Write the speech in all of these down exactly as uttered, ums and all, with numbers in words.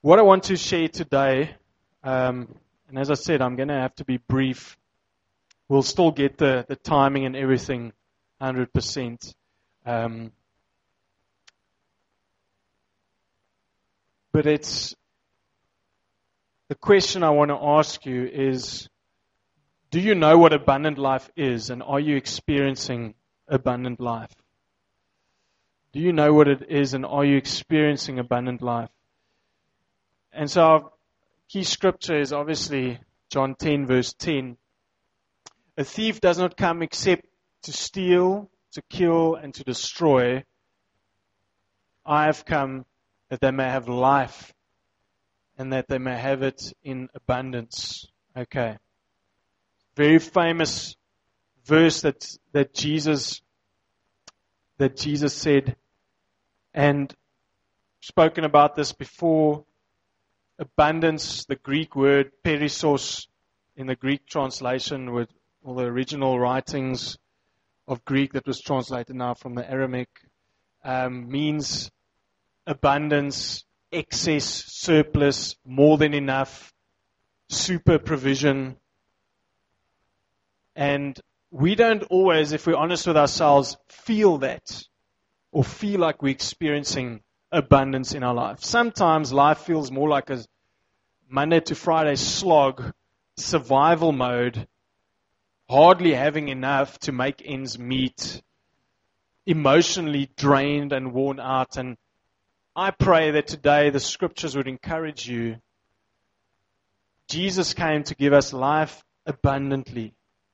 What I want to share today, um, and as I said, I'm going to have to be brief. We'll still get the, the timing and everything one hundred percent. Um, but it's, the question I want to ask you is, do you know what abundant life is, and are you experiencing abundant life? Do you know what it is, and are you experiencing abundant life? And so our key scripture is obviously John ten, verse ten. A thief does not come except to steal, to kill, and to destroy. I have come that they may have life, and that they may have it in abundance. Okay. Very famous verse that that Jesus that Jesus said, and spoken about this before. Abundance, the Greek word perissos, in the Greek translation with all the original writings of Greek that was translated now from the Aramaic, um, means abundance, excess, surplus, more than enough, super provision. And we don't always, if we're honest with ourselves, feel that or feel like we're experiencing abundance in our life. Sometimes life feels more like a Monday to Friday slog, survival mode, hardly having enough to make ends meet, emotionally drained and worn out. And I pray that today the scriptures would encourage you. Jesus came to give us life abundantly.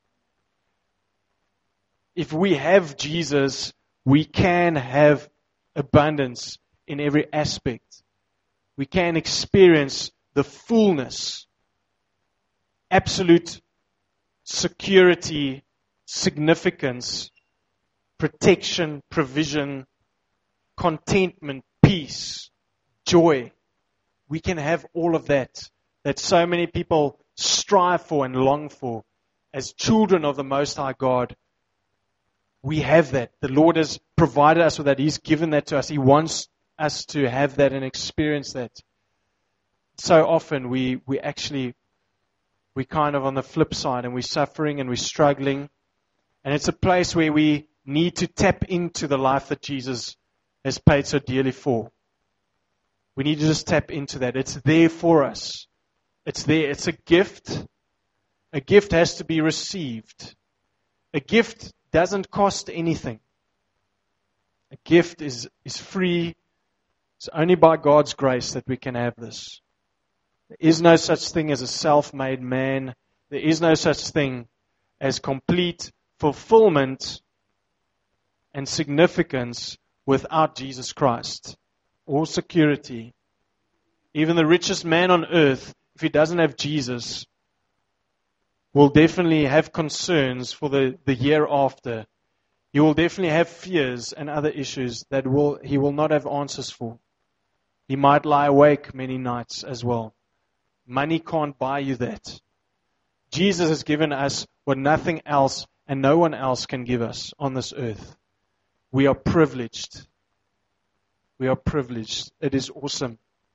If we have Jesus, we can have abundance in every aspect. We can experience the fullness, absolute security, significance, protection, provision, contentment, peace, joy. We can have all of that, that so many people strive for and long for. As children of the Most High God, we have that. The Lord has provided us with that. He's given that to us. He wants us to have that and experience that. So often we, we actually, we kind of on the flip side, and we're suffering and we're struggling. And it's a place where we need to tap into the life that Jesus has paid so dearly for. We need to just tap into that. It's there for us. It's there. It's a gift. A gift has to be received. A gift doesn't cost anything. A gift is, is free. It's only by God's grace that we can have this. There is no such thing as a self-made man. There is no such thing as complete fulfillment and significance without Jesus Christ or security. Even the richest man on earth, if he doesn't have Jesus, will definitely have concerns for the, the year after. He will definitely have fears and other issues that will he will not have answers for. He might lie awake many nights as well. Money can't buy you that. Jesus has given us what nothing else and no one else can give us on this earth. We are privileged. We are privileged. It is awesome.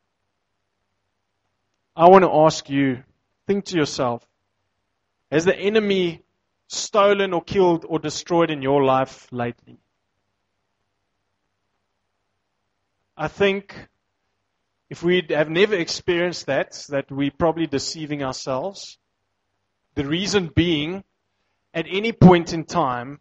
I want to ask you, think to yourself, has the enemy stolen or killed or destroyed in your life lately? I think if we have never experienced that, that we're probably deceiving ourselves. The reason being, at any point in time,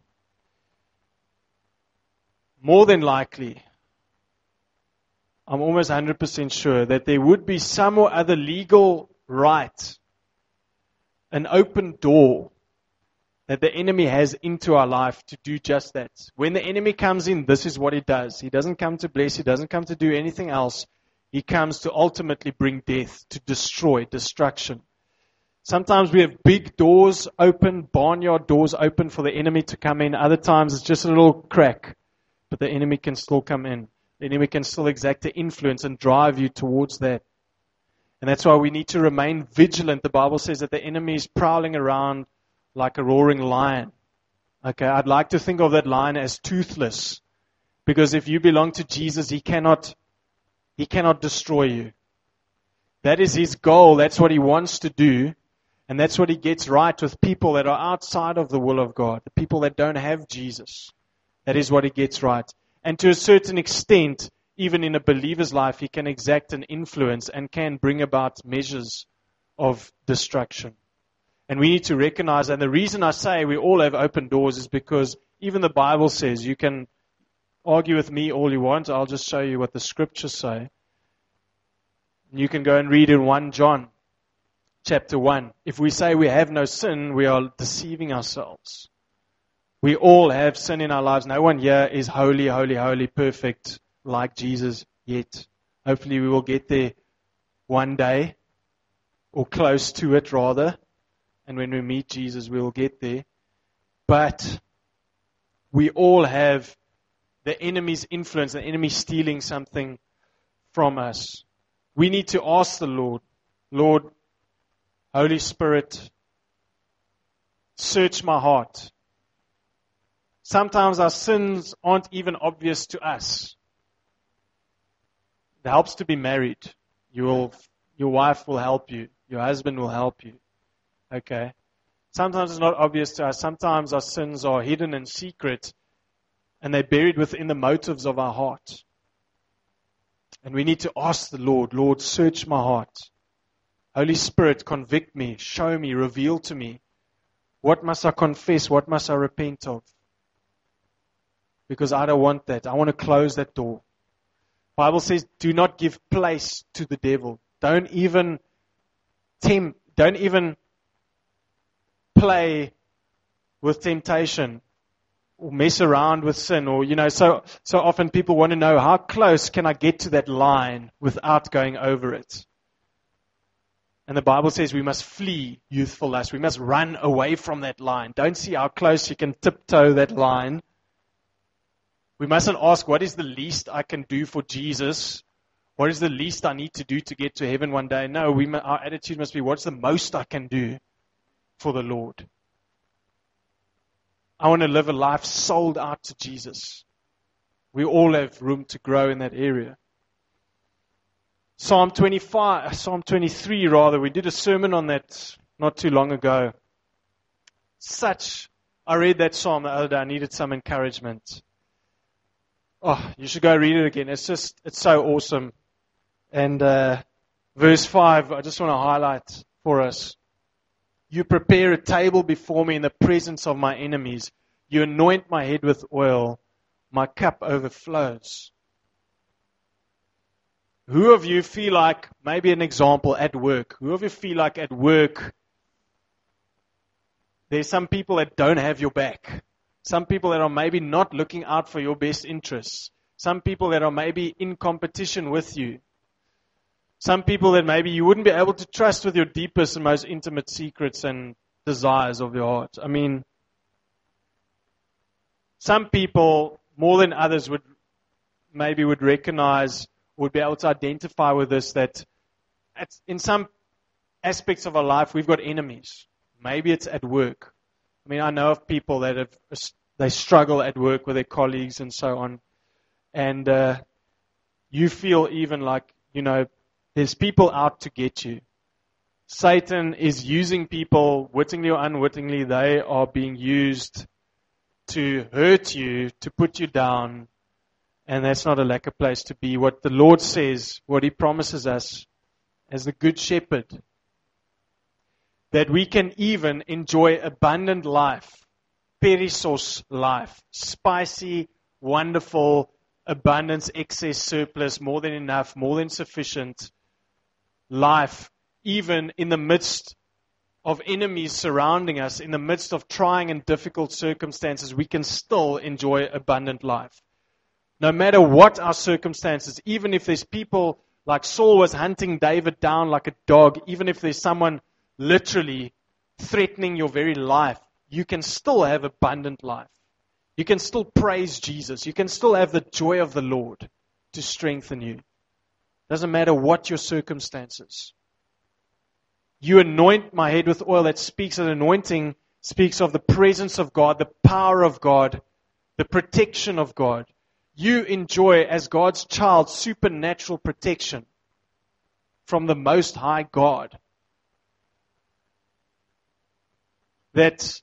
more than likely, I'm almost one hundred percent sure that there would be some or other legal right, an open door that the enemy has into our life to do just that. When the enemy comes in, this is what he does. He doesn't come to bless. He doesn't come to do anything else. He comes to ultimately bring death, to destroy, destruction. Sometimes we have big doors open, barnyard doors open for the enemy to come in. Other times it's just a little crack, but the enemy can still come in. The enemy can still exact the influence and drive you towards that. And that's why we need to remain vigilant. The Bible says that the enemy is prowling around like a roaring lion. Okay, I'd like to think of that lion as toothless. Because if you belong to Jesus, he cannot, he cannot destroy you. That is His goal. That's what He wants to do. And that's what He gets right with people that are outside of the will of God, the people that don't have Jesus. That is what He gets right. And to a certain extent, even in a believer's life, he can exact an influence and can bring about measures of destruction. And we need to recognize, and the reason I say we all have open doors is because even the Bible says, you can argue with me all you want, I'll just show you what the scriptures say. You can go and read in First John chapter one. If we say we have no sin, we are deceiving ourselves. We all have sin in our lives. No one here is holy, holy, holy, perfect like Jesus yet. Hopefully we will get there one day, or close to it rather. And when we meet Jesus, we will get there. But we all have the enemy's influence, the enemy stealing something from us. We need to ask the Lord, Lord, Holy Spirit, search my heart. Sometimes our sins aren't even obvious to us. It helps to be married. You will, your wife will help you. Your husband will help you. Okay? Sometimes it's not obvious to us. Sometimes our sins are hidden in secret, and they're buried within the motives of our heart. And we need to ask the Lord, Lord, search my heart. Holy Spirit, convict me, show me, reveal to me. What must I confess? What must I repent of? Because I don't want that. I want to close that door. The Bible says, do not give place to the devil. Don't even tempt, don't even play with temptation or mess around with sin. Or, you know, so, so often people want to know, how close can I get to that line without going over it? And the Bible says we must flee youthful lust. We must run away from that line. Don't see how close you can tiptoe that line. We mustn't ask, what is the least I can do for Jesus? What is the least I need to do to get to heaven one day? No, we, our attitude must be, what's the most I can do for the Lord? I want to live a life sold out to Jesus. We all have room to grow in that area. Psalm twenty-five, Psalm twenty-three rather, we did a sermon on that not too long ago. Such, I read that psalm the other day, I needed some encouragement. Oh, you should go read it again. It's just, it's so awesome. And uh, verse five, I just want to highlight for us. You prepare a table before me in the presence of my enemies. You anoint my head with oil. My cup overflows. Who of you feel like, maybe an example at work, who of you feel like at work, there's some people that don't have your back. Some people that are maybe not looking out for your best interests. Some people that are maybe in competition with you. Some people that maybe you wouldn't be able to trust with your deepest and most intimate secrets and desires of your heart. I mean, some people, more than others, would maybe would recognize, would be able to identify with this, that in some aspects of our life, we've got enemies. Maybe it's at work. I mean, I know of people that have, they struggle at work with their colleagues and so on. And uh, you feel even like, you know, there's people out to get you. Satan is using people, wittingly or unwittingly, they are being used to hurt you, to put you down. And that's not a lacquer place to be. What the Lord says, what He promises us as the Good Shepherd, that we can even enjoy abundant life, perissos life, spicy, wonderful, abundance, excess, surplus, more than enough, more than sufficient life, even in the midst of enemies surrounding us, in the midst of trying and difficult circumstances, we can still enjoy abundant life. No matter what our circumstances, even if there's people like Saul was hunting David down like a dog, even if there's someone literally threatening your very life, you can still have abundant life. You can still praise Jesus. You can still have the joy of the Lord to strengthen you. Doesn't matter what your circumstances. You anoint my head with oil. That speaks of anointing, speaks of the presence of God, the power of God, the protection of God. You enjoy, as God's child, supernatural protection. from the Most High God. That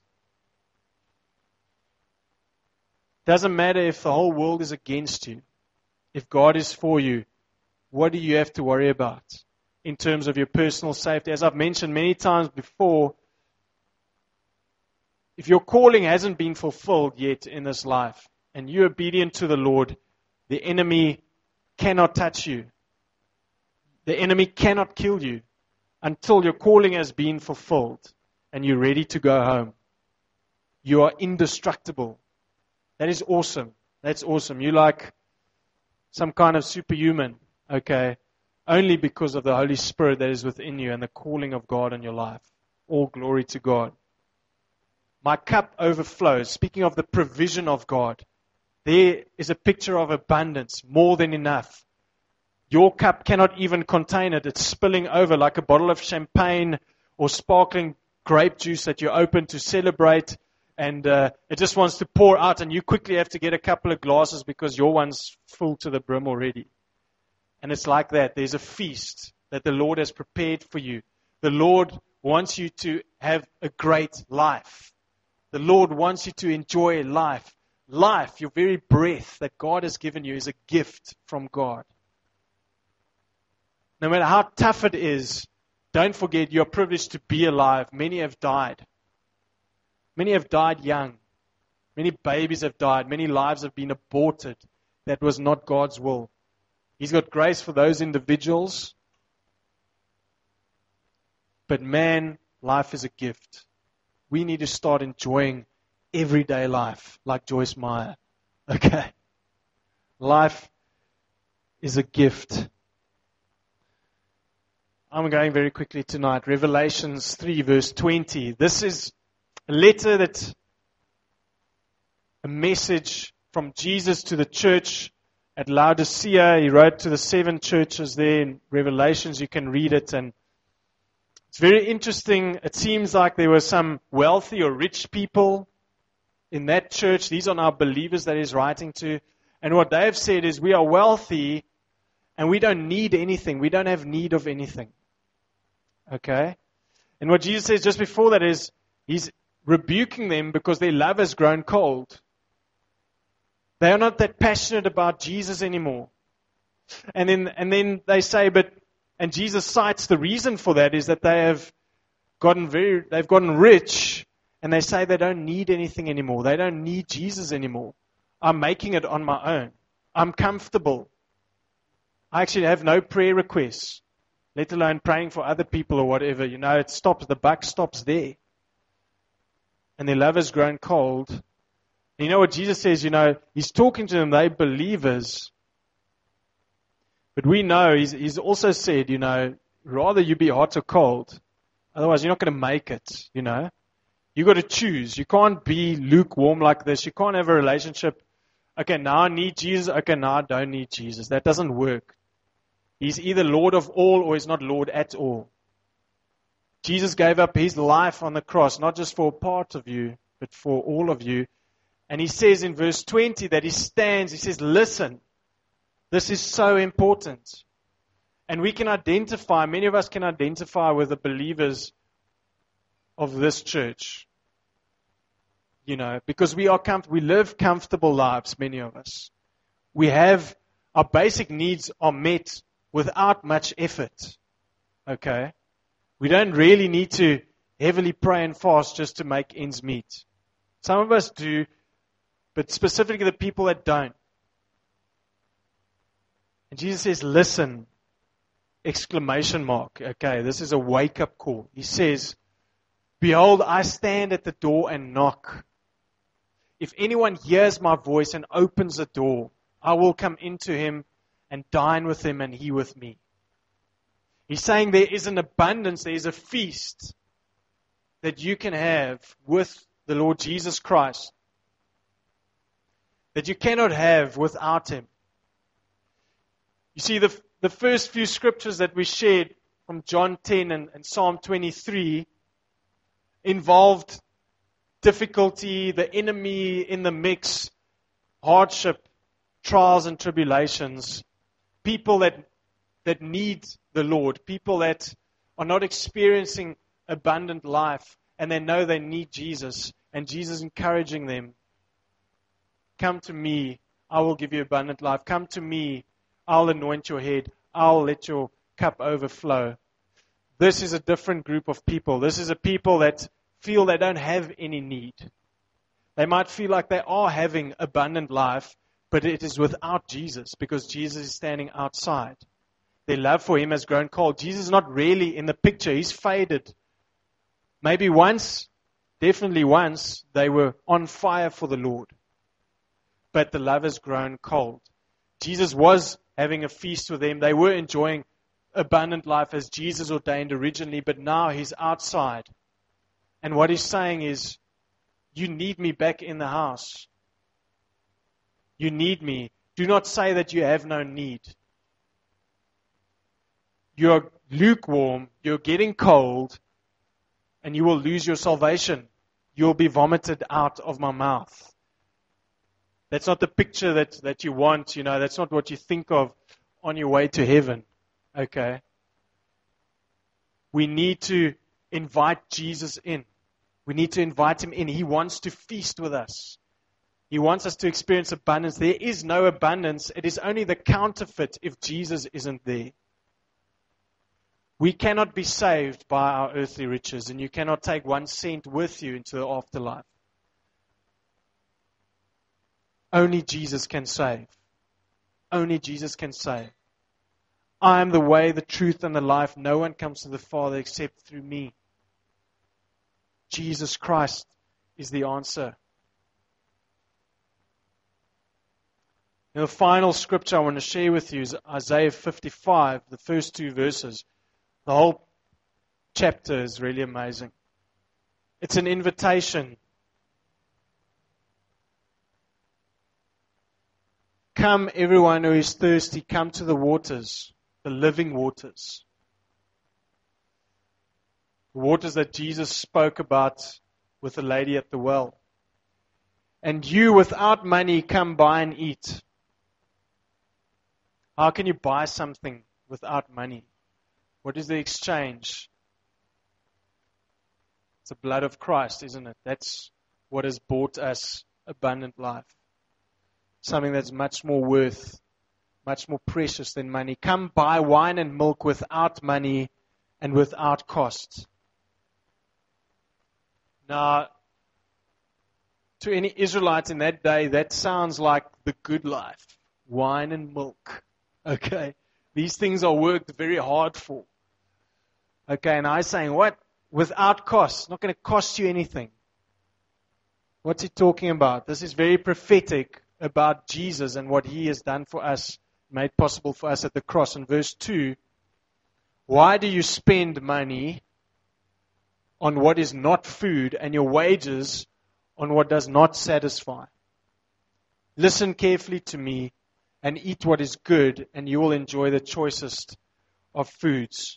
doesn't matter if the whole world is against you. If God is for you, what do you have to worry about in terms of your personal safety? As I've mentioned many times before, if your calling hasn't been fulfilled yet in this life, and you're obedient to the Lord, the enemy cannot touch you. The enemy cannot kill you until your calling has been fulfilled and you're ready to go home. You are indestructible. That is awesome. That's awesome. You're like some kind of superhuman, okay? Only because of the Holy Spirit that is within you and the calling of God in your life. All glory to God. My cup overflows. Speaking of the provision of God, there is a picture of abundance, more than enough. Your cup cannot even contain it. It's spilling over like a bottle of champagne or sparkling grape juice that you open to celebrate, and uh, it just wants to pour out, and you quickly have to get a couple of glasses because your one's full to the brim already. And it's like that. There's a feast that the Lord has prepared for you. The Lord wants you to have a great life. The Lord wants you to enjoy life. Life, your very breath that God has given you, is a gift from God. No matter how tough it is, don't forget you're privileged to be alive. Many have died. Many have died young. Many babies have died. Many lives have been aborted. That was not God's will. He's got grace for those individuals. But man, life is a gift. We need to start enjoying everyday life, like Joyce Meyer. Okay? Life is a gift. I'm going very quickly tonight. Revelations three, verse twenty. This is a letter that, a message from Jesus to the church at Laodicea. He wrote to the seven churches there in Revelations. You can read it, and it's very interesting. It seems like there were some wealthy or rich people in that church. These are now believers that he's writing to. And what they have said is, we are wealthy and we don't need anything. We don't have need of anything. Okay? And what Jesus says just before that is, he's rebuking them because their love has grown cold. They are not that passionate about Jesus anymore. And then, and then they say, but, and Jesus cites the reason for that is that they have gotten very, they've gotten rich, and they say they don't need anything anymore. They don't need Jesus anymore. I'm making it on my own. I'm comfortable. I actually have no prayer requests, let alone praying for other people or whatever. You know, it stops, the buck stops there. And their love has grown cold. And you know what Jesus says, you know, he's talking to them, they're believers. But we know, he's, he's also said, you know, rather you be hot or cold. Otherwise, you're not going to make it, you know. You've got to choose. You can't be lukewarm like this. You can't have a relationship. Okay, now I need Jesus. Okay, now I don't need Jesus. That doesn't work. He's either Lord of all or he's not Lord at all. Jesus gave up his life on the cross, not just for a part of you, but for all of you. And he says in verse twenty that he stands, he says, listen, this is so important. And we can identify, many of us can identify with the believers of this church. You know, because we are comf- we live comfortable lives, many of us. We have, our basic needs are met without much effort. Okay? We don't really need to heavily pray and fast just to make ends meet. Some of us do, but specifically the people that don't. And Jesus says, listen, exclamation mark. Okay, this is a wake-up call. He says, behold, I stand at the door and knock. If anyone hears my voice and opens the door, I will come into him and dine with him and he with me. He's saying there is an abundance, there is a feast that you can have with the Lord Jesus Christ that you cannot have without him. You see, the, the first few scriptures that we shared from John ten and, and Psalm twenty-three involved difficulty, the enemy in the mix, hardship, trials and tribulations, people that that need the Lord, people that are not experiencing abundant life, and they know they need Jesus, and Jesus encouraging them, come to me, I will give you abundant life. Come to me, I'll anoint your head. I'll let your cup overflow. This is a different group of people. This is a people that feel they don't have any need. They might feel like they are having abundant life, but it is without Jesus, because Jesus is standing outside. Their love for Him has grown cold. Jesus is not really in the picture. He's faded. Maybe once, definitely once, they were on fire for the Lord. But the love has grown cold. Jesus was having a feast with them. They were enjoying abundant life as Jesus ordained originally, but now He's outside. And what He's saying is, you need me back in the house. You need me. Do not say that you have no need. You're lukewarm, you're getting cold, and you will lose your salvation. You'll be vomited out of my mouth. That's not the picture that, that you want, you know, that's not what you think of on your way to heaven. Okay? We need to invite Jesus in. We need to invite Him in. He wants to feast with us. He wants us to experience abundance. There is no abundance. It is only the counterfeit if Jesus isn't there. We cannot be saved by our earthly riches, and you cannot take one cent with you into the afterlife. Only Jesus can save. Only Jesus can save. I am the way, the truth, and the life. No one comes to the Father except through me. Jesus Christ is the answer. Now, the final scripture I want to share with you is Isaiah fifty-five, the first two verses. The whole chapter is really amazing. It's an invitation. Come, everyone who is thirsty, come to the waters, the living waters. The waters that Jesus spoke about with the lady at the well. And you, without money, come buy and eat. How can you buy something without money? What is the exchange? It's the blood of Christ, isn't it? That's what has bought us abundant life. Something that's much more worth, much more precious than money. Come buy wine and milk without money and without cost. Now, to any Israelites in that day, that sounds like the good life. Wine and milk. Okay? These things are worked very hard for. Okay, and I'm saying, what? Without cost. Not going to cost you anything. What's he talking about? This is very prophetic about Jesus and what He has done for us, made possible for us at the cross. In verse two, why do you spend money on what is not food and your wages on what does not satisfy? Listen carefully to me and eat what is good, and you will enjoy the choicest of foods.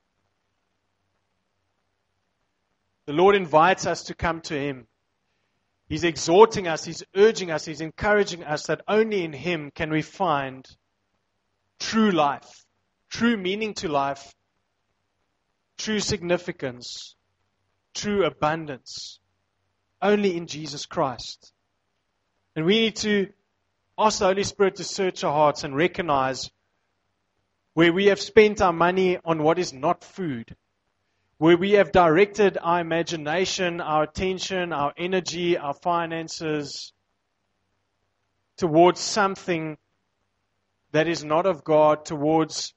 The Lord invites us to come to Him. He's exhorting us, He's urging us, He's encouraging us that only in Him can we find true life, true meaning to life, true significance, true abundance. Only in Jesus Christ. And we need to ask the Holy Spirit to search our hearts and recognize where we have spent our money on what is not food, where we have directed our imagination, our attention, our energy, our finances towards something that is not of God, towards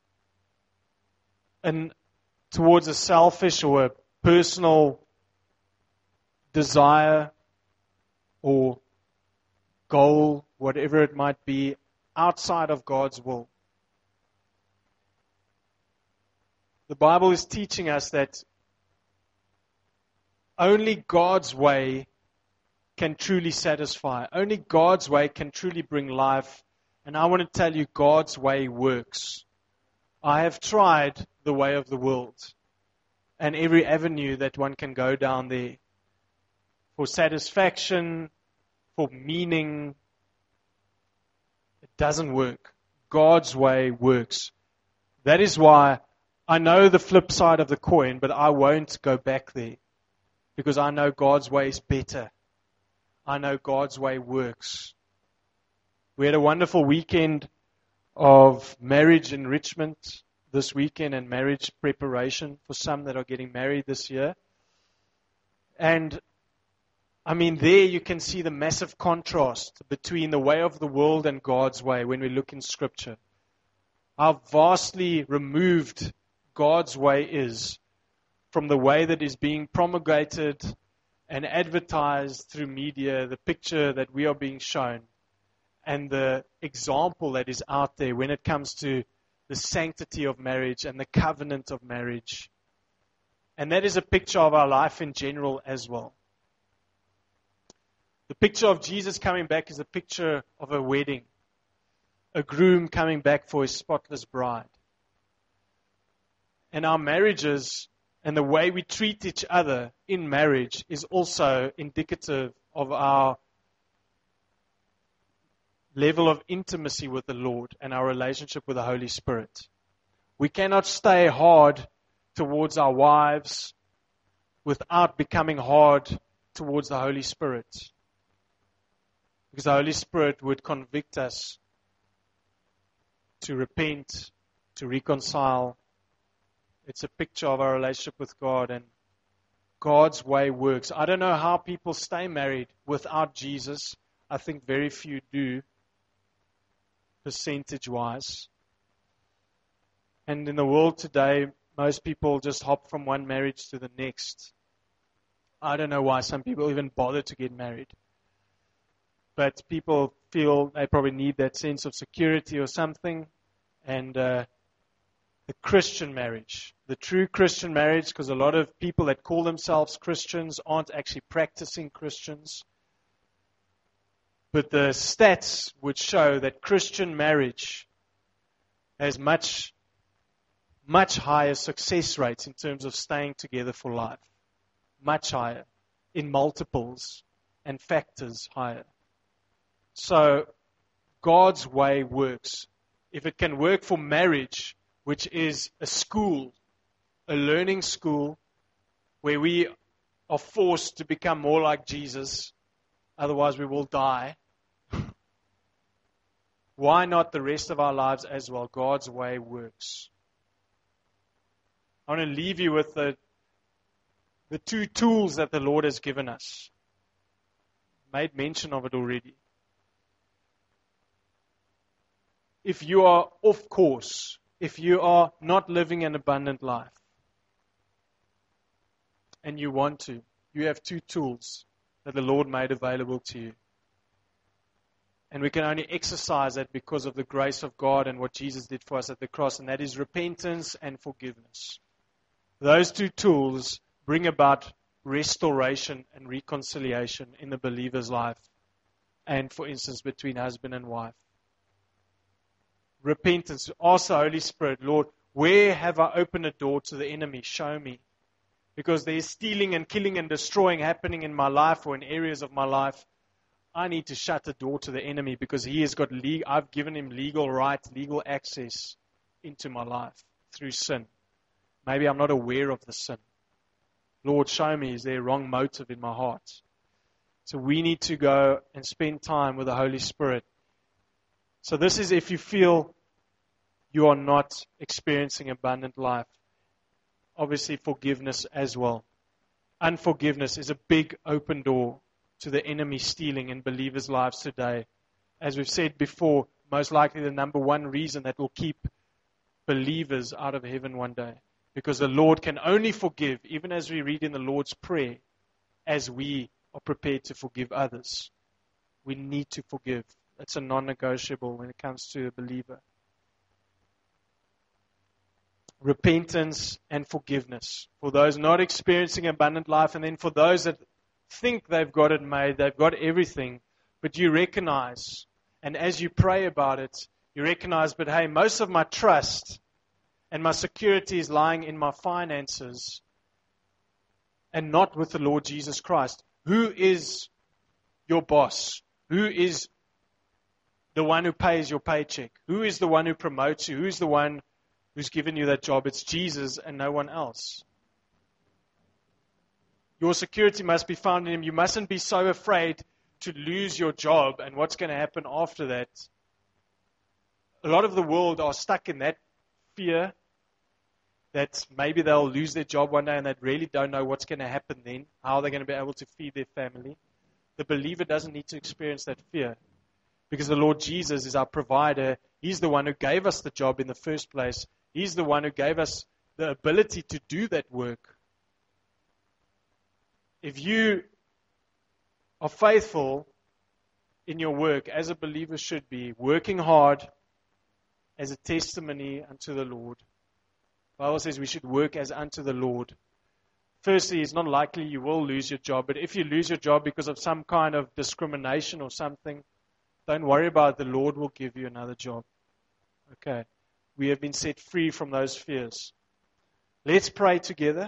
an towards a selfish or a personal desire or goal, whatever it might be, outside of God's will. The Bible is teaching us that only God's way can truly satisfy. Only God's way can truly bring life. And I want to tell you, God's way works. I have tried the way of the world and every avenue that one can go down there for satisfaction, for meaning. It doesn't work. God's way works. That is why I know the flip side of the coin, but I won't go back there. Because I know God's way is better. I know God's way works. We had a wonderful weekend of marriage enrichment this weekend and marriage preparation for some that are getting married this year. And I mean, there you can see the massive contrast between the way of the world and God's way when we look in Scripture. How vastly removed God's way is from the way that is being promulgated and advertised through media, the picture that we are being shown, and the example that is out there when it comes to the sanctity of marriage and the covenant of marriage. And that is a picture of our life in general as well. The picture of Jesus coming back is a picture of a wedding, a groom coming back for his spotless bride. And our marriages and the way we treat each other in marriage is also indicative of our level of intimacy with the Lord and our relationship with the Holy Spirit. We cannot stay hard towards our wives without becoming hard towards the Holy Spirit. Because the Holy Spirit would convict us to repent, to reconcile. It's a picture of our relationship with God, and God's way works. I don't know how people stay married without Jesus. I think very few do, percentage-wise. And in the world today, most people just hop from one marriage to the next. I don't know why some people even bother to get married. But people feel they probably need that sense of security or something. And uh, the Christian marriage, the true Christian marriage, because a lot of people that call themselves Christians aren't actually practicing Christians. But the stats would show that Christian marriage has much, much higher success rates in terms of staying together for life. Much higher, in multiples and factors higher. So, God's way works. If it can work for marriage, which is a school, a learning school, where we are forced to become more like Jesus, otherwise we will die. Why not the rest of our lives as well? God's way works. I want to leave you with the, the two tools that the Lord has given us. Made mention of it already. If you are off course, if you are not living an abundant life, and you want to, you have two tools that the Lord made available to you. And we can only exercise that because of the grace of God and what Jesus did for us at the cross, and that is repentance and forgiveness. Those two tools bring about restoration and reconciliation in the believer's life, and for instance, between husband and wife. Repentance. Ask the Holy Spirit, Lord, where have I opened a door to the enemy? Show me. Because there is stealing and killing and destroying happening in my life or in areas of my life. I need to shut the door to the enemy because he has got legal, I've given him legal right, legal access into my life through sin. Maybe I'm not aware of the sin. Lord, show me, is there a wrong motive in my heart? So we need to go and spend time with the Holy Spirit. So this is if you feel you are not experiencing abundant life. Obviously forgiveness as well. Unforgiveness is a big open door to the enemy stealing in believers' lives today. As we've said before, most likely the number one reason that will keep believers out of heaven one day. Because the Lord can only forgive, even as we read in the Lord's Prayer, as we are prepared to forgive others. We need to forgive. That's a non-negotiable when it comes to a believer. Repentance and forgiveness. For those not experiencing abundant life, and then for those that think they've got it made, they've got everything, but you recognize, and as you pray about it, you recognize, but hey, most of my trust and my security is lying in my finances and not with the Lord Jesus Christ. Who is your boss? Who is the one who pays your paycheck? Who is the one who promotes you? Who is the one who's given you that job. It's Jesus and no one else. Your security must be found in Him. You mustn't be so afraid to lose your job and what's going to happen after that. A lot of the world are stuck in that fear that maybe they'll lose their job one day and they really don't know what's going to happen then, how they're going to be able to feed their family. The believer doesn't need to experience that fear because the Lord Jesus is our provider. He's the one who gave us the job in the first place. He's the one who gave us the ability to do that work. If you are faithful in your work, as a believer should be, working hard as a testimony unto the Lord. The Bible says we should work as unto the Lord. Firstly, it's not likely you will lose your job, but if you lose your job because of some kind of discrimination or something, don't worry about it. The Lord will give you another job. Okay. We have been set free from those fears. Let's pray together.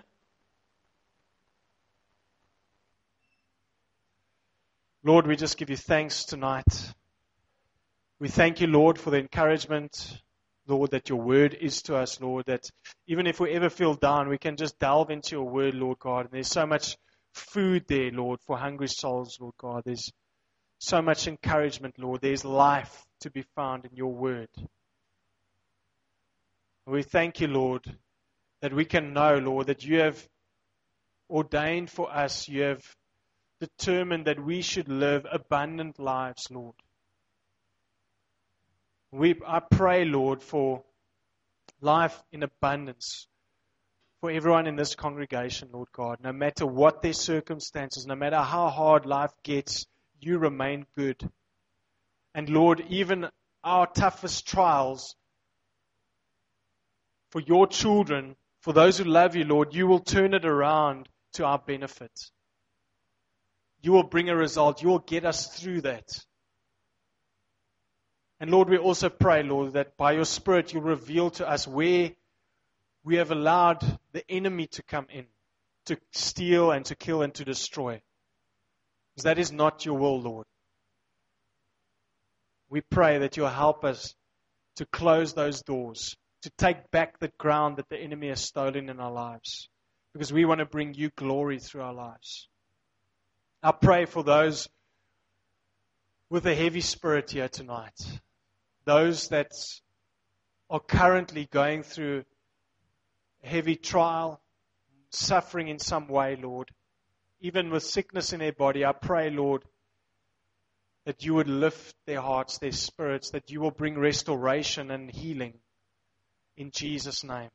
Lord, we just give you thanks tonight. We thank you, Lord, for the encouragement, Lord, that your word is to us, Lord, that even if we ever feel down, we can just delve into your word, Lord God. And there's so much food there, Lord, for hungry souls, Lord God. There's so much encouragement, Lord. There's life to be found in your word. We thank you, Lord, that we can know, Lord, that you have ordained for us, you have determined that we should live abundant lives, Lord. We, I pray, Lord, for life in abundance for everyone in this congregation, Lord God. No matter what their circumstances, no matter how hard life gets, you remain good. And Lord, even our toughest trials, for your children, for those who love you, Lord, you will turn it around to our benefit. You will bring a result. You will get us through that. And Lord, we also pray, Lord, that by your Spirit you'll reveal to us where we have allowed the enemy to come in, to steal and to kill and to destroy. Because that is not your will, Lord. We pray that you'll help us to close those doors, to take back the ground that the enemy has stolen in our lives. Because we want to bring you glory through our lives. I pray for those with a heavy spirit here tonight. Those that are currently going through a heavy trial, suffering in some way, Lord. Even with sickness in their body, I pray, Lord, that you would lift their hearts, their spirits, that you will bring restoration and healing in Jesus' name.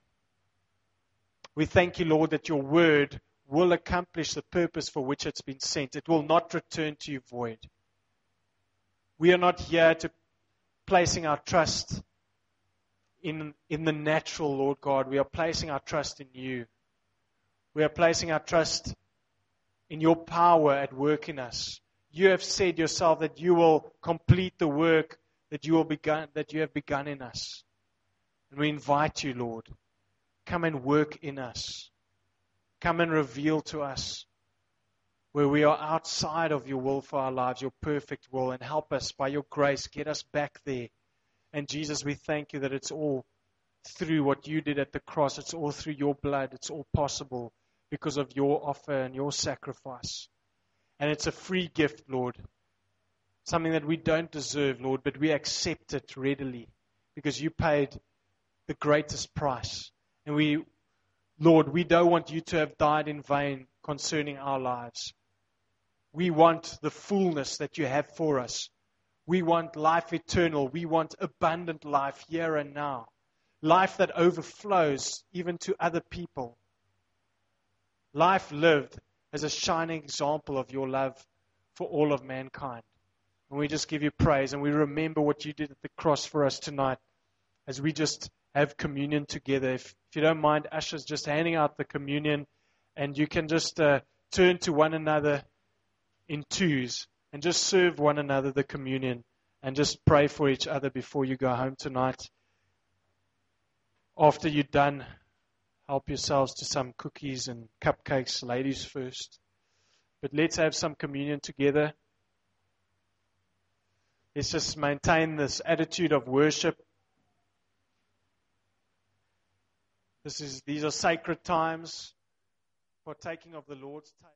We thank you, Lord, that your word will accomplish the purpose for which it's been sent. It will not return to you void. We are not here to placing our trust in, in the natural, Lord God. We are placing our trust in you. We are placing our trust in your power at work in us. You have said yourself that you will complete the work that you will begun, that you have begun in us. And we invite you, Lord, come and work in us. Come and reveal to us where we are outside of your will for our lives, your perfect will, and help us by your grace, get us back there. And Jesus, we thank you that it's all through what you did at the cross. It's all through your blood. It's all possible because of your offer and your sacrifice. And it's a free gift, Lord. Something that we don't deserve, Lord, but we accept it readily because you paid the greatest price. And we, Lord, we don't want you to have died in vain concerning our lives. We want the fullness that you have for us. We want life eternal. We want abundant life here and now. Life that overflows even to other people. Life lived as a shining example of your love for all of mankind. And we just give you praise and we remember what you did at the cross for us tonight as we just have communion together. If, if you don't mind, ushers just handing out the communion and you can just uh, turn to one another in twos and just serve one another the communion and just pray for each other before you go home tonight. After you're done, help yourselves to some cookies and cupcakes, ladies first. But let's have some communion together. Let's just maintain this attitude of worship. This is, these are sacred times, partaking of the Lord's table.